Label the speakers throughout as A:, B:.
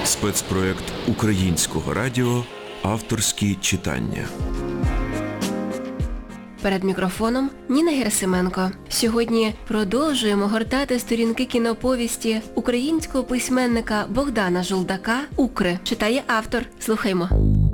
A: Спецпроект Українського радіо «Авторські читання».
B: Перед мікрофоном Ніна Герасименко. Сьогодні продовжуємо гортати сторінки кіноповісті українського письменника Богдана Жолдака «Укри». Читає автор. Слухаймо.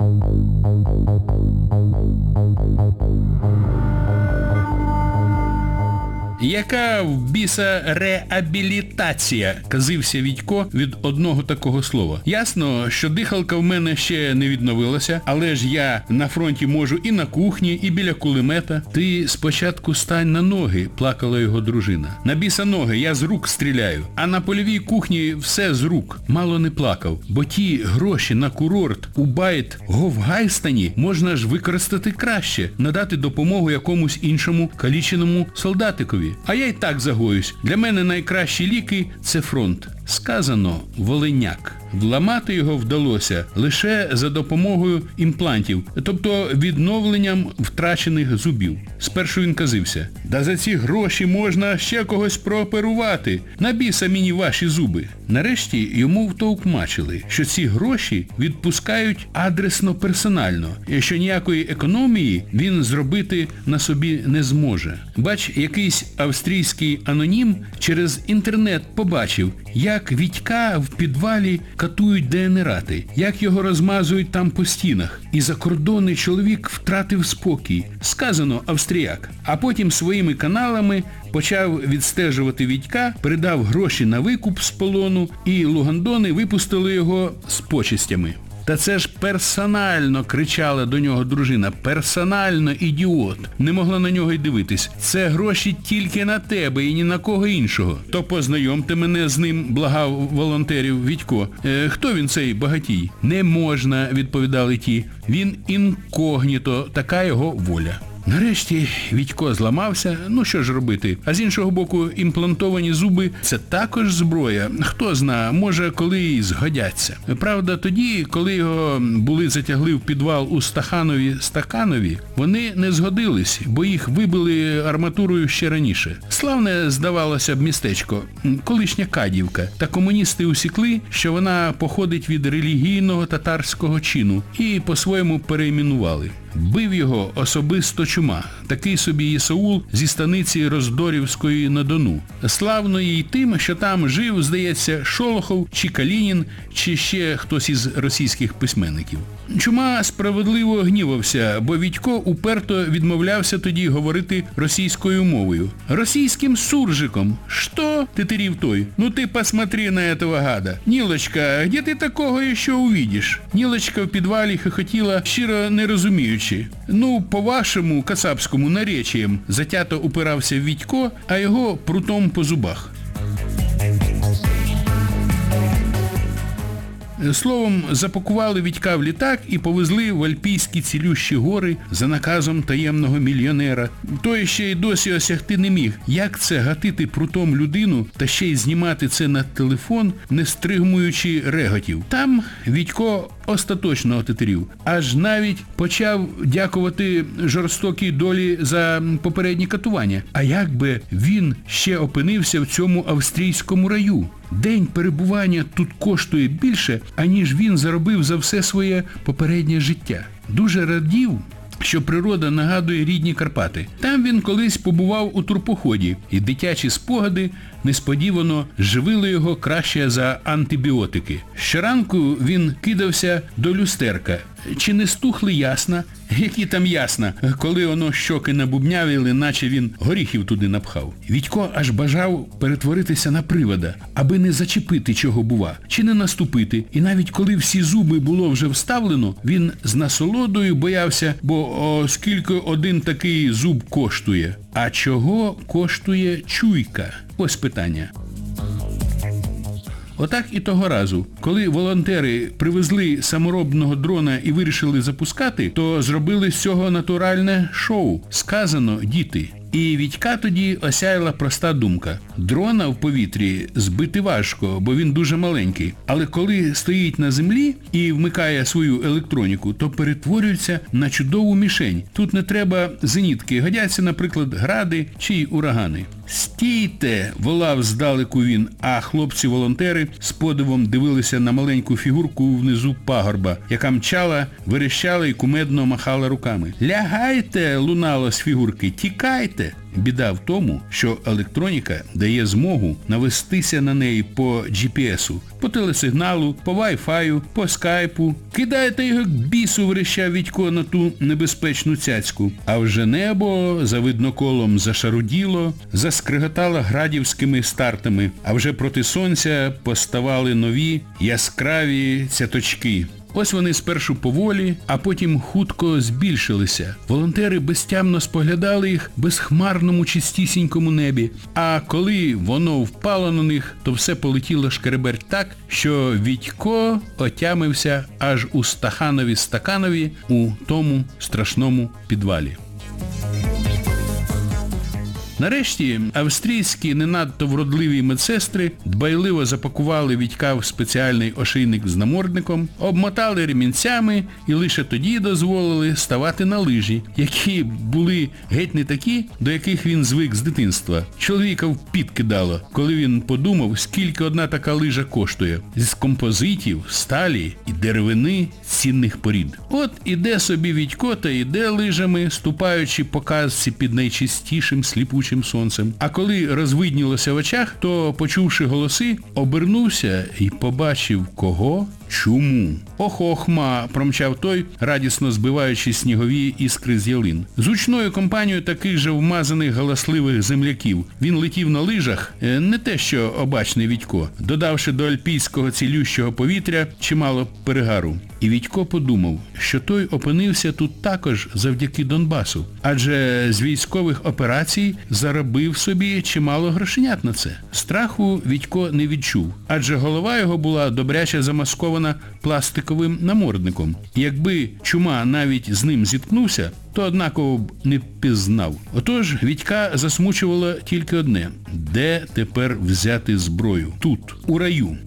C: Яка в біса реабілітація, казився Вітько від одного такого слова. Ясно, що дихалка в мене ще не відновилася, але ж я на фронті можу і на кухні, і біля кулемета. Ти спочатку стань на ноги, плакала його дружина. На біса ноги, я з рук стріляю, а на польовій кухні все з рук. Мало не плакав, бо ті гроші на курорт у Байт-Говгайстані можна ж використати краще, надати допомогу якомусь іншому каліченому солдатикові. А я й так загоюсь. Для мене найкращі ліки – це фронт. Сказано «волиняк». Вламати його вдалося лише за допомогою імплантів, тобто відновленням втрачених зубів. Спершу він казився: «Да за ці гроші можна ще когось прооперувати. На біса мені ваші зуби». Нарешті йому втовкмачили, що ці гроші відпускають адресно-персонально, і що ніякої економії він зробити на собі не зможе. Бач, якийсь австрійський анонім через інтернет побачив, як Вітька в підвалі катують дегенерати, як його розмазують там по стінах. І закордонний чоловік втратив спокій. Сказано австріяк. А потім своїми каналами почав відстежувати Вітька, передав гроші на викуп з полону, і лугандони випустили його з почестями. Та це ж персонально, кричала до нього дружина. Персонально, ідіот. Не могла на нього й дивитись. Це гроші тільки на тебе і ні на кого іншого. То познайомте мене з ним, благав волонтерів Вітько. Хто він цей багатій? Не можна, відповідали ті. Він інкогніто, така його воля. Нарешті Вітько зламався, ну що ж робити. А з іншого боку, імплантовані зуби – це також зброя. Хто зна, може коли й згодяться. Правда, тоді, коли його затягли в підвал у Стаханові, вони не згодились, бо їх вибили арматурою ще раніше. Славне, здавалося б, містечко, колишня Кадівка. Та комуністи усікли, що вона походить від релігійного татарського чину, і по-своєму перейменували. Бив його особисто Чума, такий собі Ісаул зі станиці Роздорівської на Дону. Славної й тим, що там жив, здається, Шолохов чи Калінін, чи ще хтось із російських письменників. Чума справедливо гнівався, бо Вітько уперто відмовлявся тоді говорити російською мовою. Російським суржиком. «Что?» – тетерів той. «Ну ти посмотри на этого гада. Нілочка, где ти такого ще увидиш?» Нілочка в підвалі хохотіла, щиро не розуміючи. «Ну, по-вашому, кацапському наречіям», – затято упирався Вітько, а його прутом по зубах. Словом, запакували Вітька в літак і повезли в Альпійські цілющі гори за наказом таємного мільйонера. Той ще й досі осягти не міг, як це гатити прутом людину та ще й знімати це на телефон, не стримуючи реготів. Там Вітько остаточно отетерів. Аж навіть почав дякувати жорстокій долі за попередні катування. А як би він ще опинився в цьому австрійському раю? День перебування тут коштує більше, аніж він заробив за все своє попереднє життя. Дуже радів, що природа нагадує рідні Карпати. Там він колись побував у турпоході, і дитячі спогади несподівано живили його краще за антибіотики. Щоранку він кидався до люстерка. Чи не стухли ясна? Які там ясна, коли воно щоки набубнявили, наче він горіхів туди напхав. Вітько аж бажав перетворитися на привода, аби не зачепити чого бува, чи не наступити. І навіть коли всі зуби було вже вставлено, він з насолодою боявся, бо скільки один такий зуб коштує. А чого коштує чуйка? Ось питання. Отак і того разу, коли волонтери привезли саморобного дрона і вирішили запускати, то зробили з цього натуральне шоу. Сказано «діти». І Вітька тоді осяяла проста думка. Дрона в повітрі збити важко, бо він дуже маленький. Але коли стоїть на землі і вмикає свою електроніку, то перетворюється на чудову мішень. Тут не треба зенітки, годяться, наприклад, гради чи урагани. «Стійте!» – волав здалеку він, а хлопці-волонтери з подивом дивилися на маленьку фігурку внизу пагорба, яка мчала, верещала і кумедно махала руками. «Лягайте!» – лунало з фігурки. «Тікайте!» Біда в тому, що електроніка дає змогу навестися на неї по GPS-у, по телесигналу, по Wi-Fi, по скайпу. «Кидайте його к бісу!» – верещав Вітько на ту небезпечну цяцьку. А вже небо за видноколом зашаруділо, заскриготало градівськими стартами, а вже проти сонця поставали нові яскраві цяточки. Ось вони спершу поволі, а потім хутко збільшилися. Волонтери безтямно споглядали їх в безхмарному чистісінькому небі. А коли воно впало на них, то все полетіло шкереберть так, що Вітько отямився аж у стаканові у тому страшному підвалі. Нарешті австрійські не надто вродливі медсестри дбайливо запакували Вітька в спеціальний ошийник з намордником, обмотали ремінцями і лише тоді дозволили ставати на лижі, які були геть не такі, до яких він звик з дитинства. Чоловіка в піт кидало, коли він подумав, скільки одна така лижа коштує. З композитів, сталі і деревини цінних порід. От іде собі Вітько та іде лижами, ступаючи по казці під найчистішим сліпучим сонцем. А коли розвиднілося в очах, то, почувши голоси, обернувся і побачив кого? Чуму. «Ох-ох-ма!» – промчав той, радісно збиваючи снігові іскри з ялин. З гучною компанією таких же вмазаних галасливих земляків. Він летів на лижах, не те що обачний Вітько, додавши до альпійського цілющого повітря чимало перегару. І Вітько подумав, що той опинився тут також завдяки Донбасу, адже з військових операцій заробив собі чимало грошенят на це. Страху Вітько не відчув, адже голова його була добряче замаскована пластиковим намордником. Якби Чума навіть з ним зіткнувся, то однаково б не пізнав. Отож, Вітька засмучувало тільки одне – де тепер взяти зброю? Тут, у раю.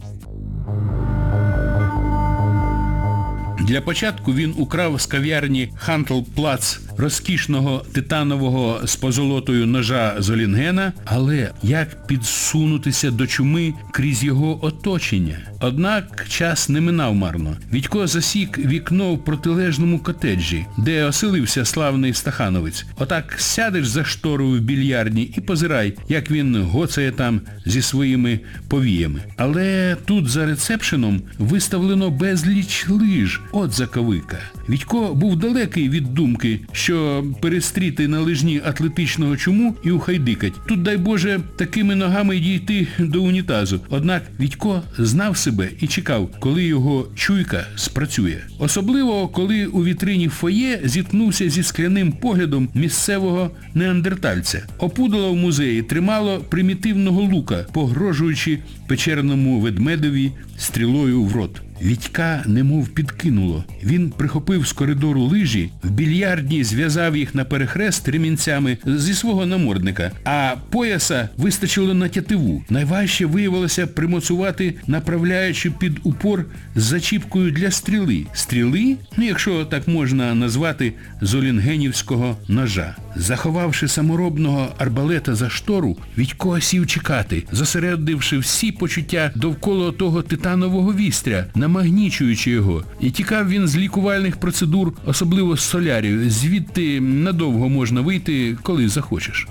C: Для початку він украв з кав'ярні Хантл-Плац розкішного титанового з позолотою ножа Золінгена, але як підсунутися до Чуми крізь його оточення? Однак час не минав марно. Вітько засік вікно в протилежному котеджі, де оселився славний стахановець. Отак сядеш за шторою в більярдні і позирай, як він гоцає там зі своїми повіями. Але тут за рецепшеном виставлено безліч лиж. От заковика. Вітько був далекий від думки, що перестріти на лижні атлетичного Чуму і ухайдикать. Тут, дай Боже, такими ногами дійти до унітазу. Однак Вітько знав себе і чекав, коли його чуйка спрацює. Особливо, коли у вітрині фоє зіткнувся зі скляним поглядом місцевого неандертальця. Опудало в музеї тримало примітивного лука, погрожуючи печерному ведмедові стрілою в рот. Вітька немов підкинуло. Він прихопив з коридору лижі, в більярдні зв'язав їх на перехрест ремінцями зі свого намордника, а пояса вистачило на тятиву. Найважче виявилося примоцувати, направляючи під упор з зачіпкою для стріли. Стріли? Якщо так можна назвати, золінгенівського ножа. Заховавши саморобного арбалета за штору, Вітько сів чекати, зосередивши всі почуття довкола того титанового вістря, намагнічуючи його. І тікав він з лікувальних процедур, особливо з солярів, звідти надовго можна вийти, коли захочеш.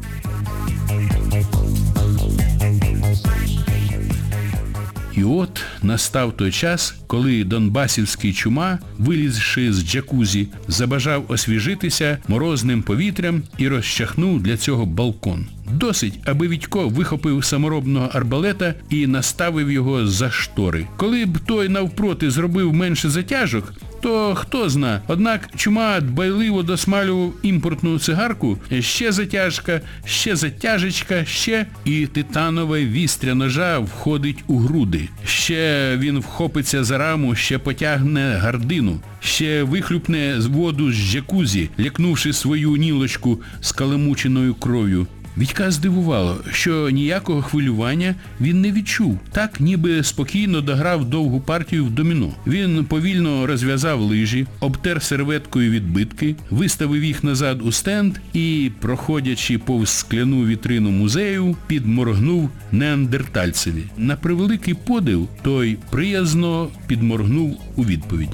C: І от настав той час, коли донбасівський Чума, вилізши з джакузі, забажав освіжитися морозним повітрям і розчахнув для цього балкон. Досить, аби Вітько вихопив саморобного арбалета і наставив його за штори. Коли б той навпроти зробив менше затяжок, то хто зна. Однак Чума дбайливо досмалював імпортну цигарку, ще затяжка, ще затяжечка, ще і титанове вістря ножа входить у груди. Ще він вхопиться за раму, ще потягне гардину, ще вихлюпне воду з джакузі, лякнувши свою нілочку з каламученою кров'ю. Вітька здивувало, що ніякого хвилювання він не відчув. Так ніби спокійно дограв довгу партію в доміно. Він повільно розв'язав лижі, обтер серветкою відбитки, виставив їх назад у стенд і, проходячи повз скляну вітрину музею, підморгнув неандертальцеві. На превеликий подив той приязно підморгнув у відповідь.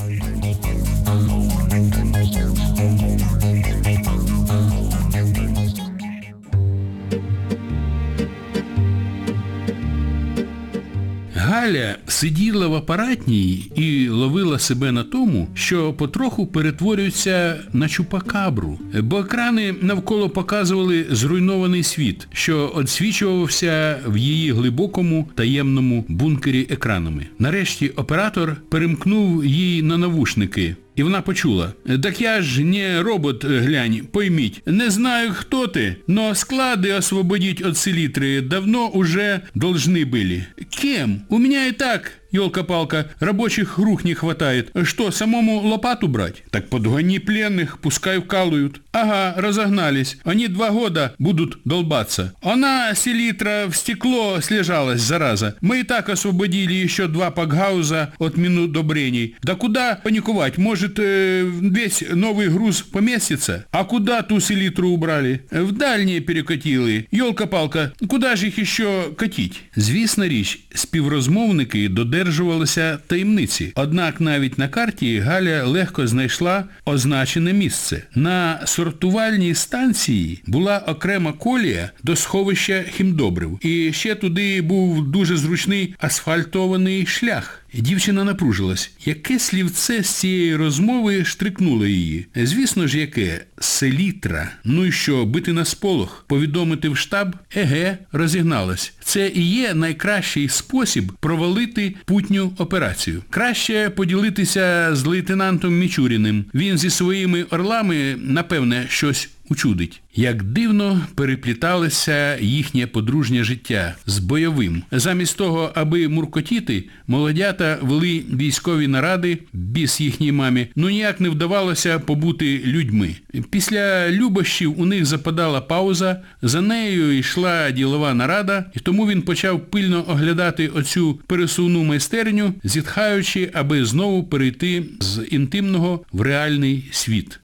C: Галя сиділа в апаратній і ловила себе на тому, що потроху перетворюється на чупакабру, бо екрани навколо показували зруйнований світ, що відсвічувався в її глибокому таємному бункері екранами. Нарешті оператор перемкнув їй на навушники. І вона почула: «Так я ж не робот, глянь, пойміть. Не знаю, хто ти, но склады освободить от селитры давно уже должны были. Кем? У меня и так, ёлка-палка, рабочих рук не хватает. Что, самому лопату брать? Так подгони пленных, пускай вкалывают. Ага, разогнались. Они 2 года будут долбаться. Она селитра в стекло слежалась, зараза. Мы и так освободили еще 2 пакгауза от минудобрений. Да куда паниковать? Может, весь новый груз поместится? А куда ту селитру убрали? В дальние перекатили. Ёлка-палка, куда же их еще катить?» Звісна річ, співрозмовники додержувалися таємниці. Однак навіть на карті Галя легко знайшла означене місце. На сортувальній станції була окрема колія до сховища хімдобрив. І ще туди був дуже зручний асфальтований шлях. Дівчина напружилась. Яке слівце з цієї розмови штрикнуло її? Звісно ж, яке? Селітра. Ну і що, бити на сполох? Повідомити в штаб? Еге, розігналась. Це і є найкращий спосіб провалити путню операцію. Краще поділитися з лейтенантом Мічуріним. Він зі своїми орлами, напевне, щось учудить. Як дивно перепліталося їхнє подружнє життя з бойовим. Замість того, аби муркотіти, молодята вели військові наради, біс їхній мамі, ніяк не вдавалося побути людьми. Після любощів у них западала пауза, за нею йшла ділова нарада, і тому він почав пильно оглядати оцю пересувну майстерню, зітхаючи, аби знову перейти з інтимного в реальний світ.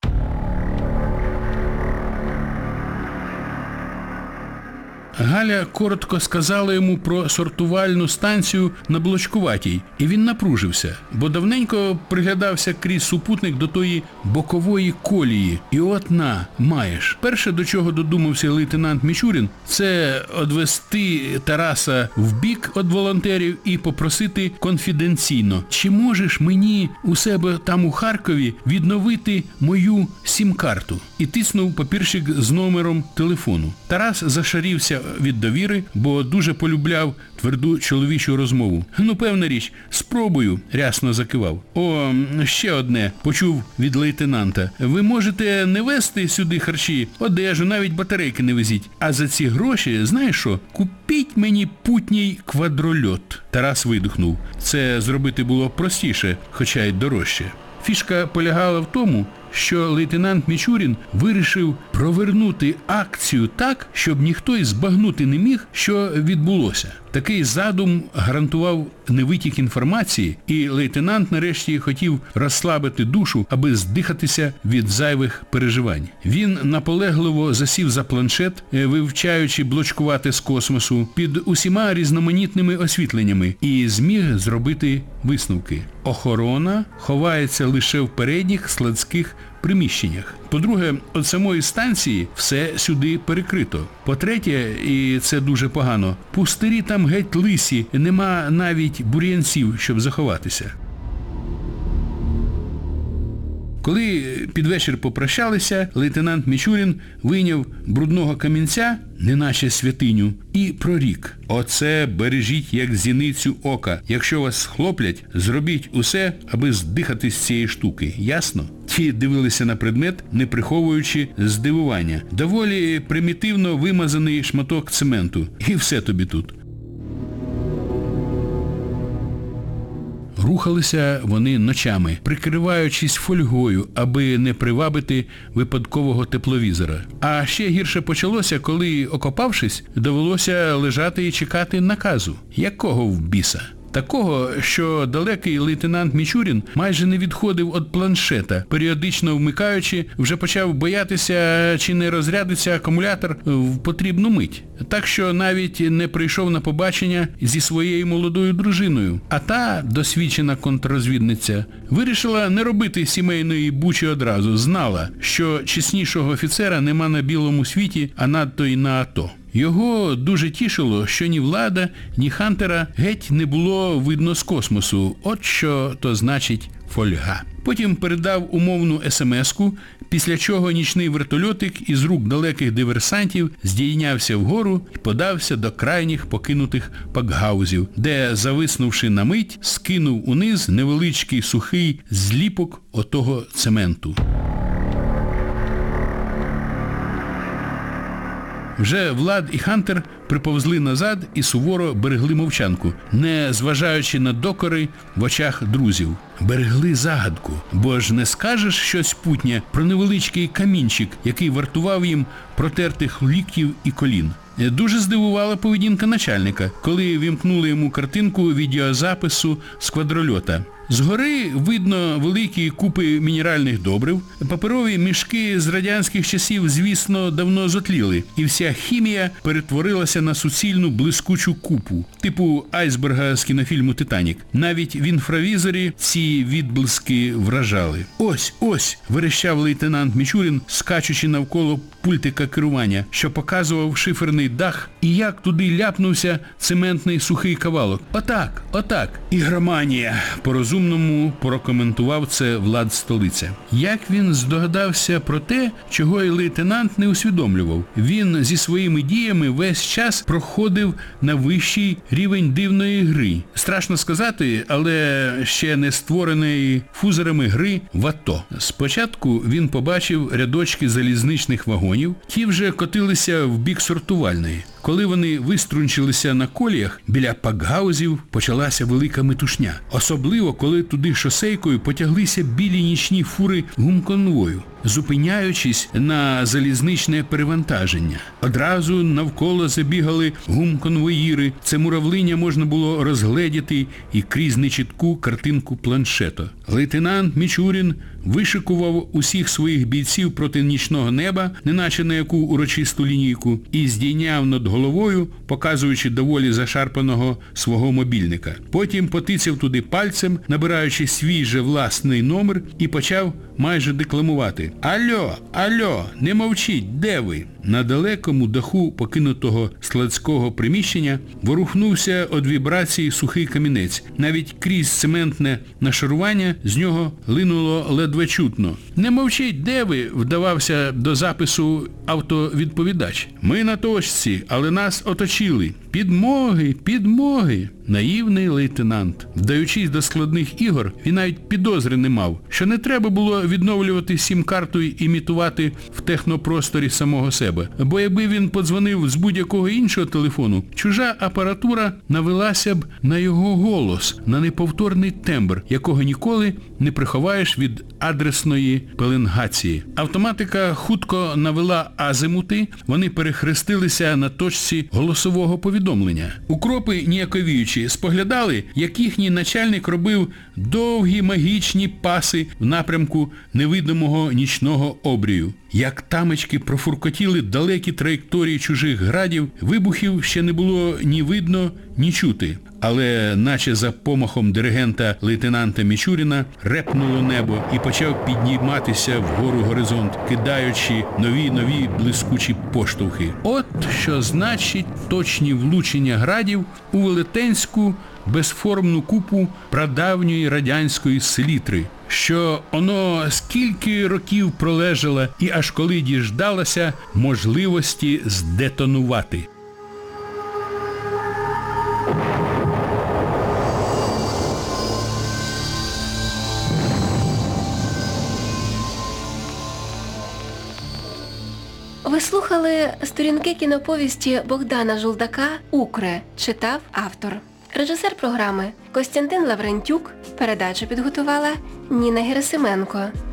C: Галя коротко сказала йому про сортувальну станцію на Блочкуватій, і він напружився, бо давненько приглядався крізь супутник до тої бокової колії. І от на, маєш. Перше, до чого додумався лейтенант Мічурін, це одвести Тараса в бік від волонтерів і попросити конфіденційно: чи можеш мені у себе там у Харкові відновити мою сім-карту? І тиснув папірчик з номером телефону. Тарас зашарівся від довіри, бо дуже полюбляв тверду чоловічу розмову. «Ну, певна річ, спробую», – рясно закивав. «О, ще одне», – почув від лейтенанта. «Ви можете не везти сюди харчі, одежу, навіть батарейки не везіть. А за ці гроші, знаєш що, купіть мені путній квадрольот». Тарас видихнув. Це зробити було простіше, хоча й дорожче. Фішка полягала в тому, що лейтенант Мічурін вирішив провернути акцію так, щоб ніхто й збагнути не міг, що відбулося. Такий задум гарантував невитік інформації, і лейтенант нарешті хотів розслабити душу, аби здихатися від зайвих переживань. Він наполегливо засів за планшет, вивчаючи блочкувати з космосу під усіма різноманітними освітленнями, і зміг зробити висновки. Охорона ховається лише в передніх складських приміщеннях. По-друге, від самої станції все сюди перекрито. По-третє, і це дуже погано, пустирі там геть лисі, нема навіть бур'янців, щоб заховатися. Коли під вечір попрощалися, лейтенант Мічурін вийняв брудного камінця, неначе святиню, і прорік: «Оце бережіть як зіницю ока. Якщо вас схлоплять, зробіть усе, аби здихати з цієї штуки. Ясно?» Ті дивилися на предмет, не приховуючи здивування. Доволі примітивно вимазаний шматок цементу. І все тобі тут. Рухалися вони ночами, прикриваючись фольгою, аби не привабити випадкового тепловізора. А ще гірше почалося, коли, окопавшись, довелося лежати і чекати наказу. Якого в біса? Такого, що далекий лейтенант Мічурін майже не відходив від планшета, періодично вмикаючи, вже почав боятися, чи не розрядиться акумулятор в потрібну мить. Так що навіть не прийшов на побачення зі своєю молодою дружиною. А та, досвідчена контррозвідниця, вирішила не робити сімейної бучі одразу. Знала, що чеснішого офіцера нема на білому світі, а надто й на АТО. Його дуже тішило, що ні Влада, ні Хантера геть не було видно з космосу. От що то значить фольга. Потім передав умовну смс-ку, після чого нічний вертольотик із рук далеких диверсантів здійнявся вгору і подався до крайніх покинутих пакгаузів, де, зависнувши на мить, скинув униз невеличкий сухий зліпок отого цементу. Вже Влад і Хантер приповзли назад і суворо берегли мовчанку, не зважаючи на докори в очах друзів. Берегли загадку, бо ж не скажеш щось путнє про невеличкий камінчик, який вартував їм протертих ліктів і колін. Дуже здивувала поведінка начальника, коли вімкнули йому картинку відеозапису з квадрольота. Згори видно великі купи мінеральних добрив, паперові мішки з радянських часів, звісно, давно зотліли, і вся хімія перетворилася на суцільну блискучу купу, типу айсберга з кінофільму «Титанік». Навіть в інфравізорі ці відблиски вражали. «Ось, ось!» – верещав лейтенант Мічурін, скачучи навколо пультика керування, що показував шиферний дах, і як туди ляпнувся цементний сухий кавалок. «Отак, отак!» «Ігроманія!» – по-розумному прокоментував це Влад Столиця. Як він здогадався про те, чого й лейтенант не усвідомлював? Він зі своїми діями весь час проходив на вищий рівень дивної гри. Страшно сказати, але ще не створеної фузерами гри в АТО. Спочатку він побачив рядочки залізничних вагонів, ті вже котилися в бік сортувальної. Коли вони виструнчилися на коліях, біля пакгаузів почалася велика метушня. Особливо, коли туди шосейкою потяглися білі нічні фури гумконвою, зупиняючись на залізничне перевантаження. Одразу навколо забігали гумконвоїри. Це муравлиння можна було розгледіти і крізь нечітку картинку планшета. Лейтенант Мічурін вишикував усіх своїх бійців проти нічного неба, неначе на яку урочисту лінійку, і здійняв над головою, показуючи доволі зашарпаного свого мобільника. Потім потицяв туди пальцем, набираючи свій же власний номер, і почав майже декламувати. «Алло, алло, не мовчіть, де ви?» На далекому даху покинутого складського приміщення ворухнувся від вібрації сухий камінець. Навіть крізь цементне нашарування з нього линуло ледве чутно. «Не мовчіть, де ви?» – вдавався до запису автовідповідач. «Ми на точці, але нас оточили. Підмоги, підмоги!» Наївний лейтенант. Вдаючись до складних ігор, він навіть підозри не мав, що не треба було відновлювати сім-карту і імітувати в технопросторі самого себе. Бо якби він подзвонив з будь-якого іншого телефону, чужа апаратура навелася б на його голос, на неповторний тембр, якого ніколи не приховаєш від адресної пеленгації. Автоматика хутко навела азимути, вони перехрестилися на точці голосового повідомлення. Укропи, ніяковіючи, споглядали, як їхній начальник робив довгі магічні паси в напрямку невидимого нічного обрію. Як тамочки профуркотіли далекі траєкторії чужих градів, вибухів ще не було ні видно, ні чути. Але наче за помахом диригента лейтенанта Мічуріна репнуло небо і почав підніматися вгору горизонт, кидаючи нові блискучі поштовхи. От що значить точні влучення градів у велетенську безформну купу прадавньої радянської селітри, що оно скільки років пролежало і аж коли діждалося можливості здетонувати.
B: Ви слухали сторінки кіноповісті Богдана Жулдака «Укре», читав автор. Режисер програми Костянтин Лаврентюк. Передачу підготувала Ніна Герасименко.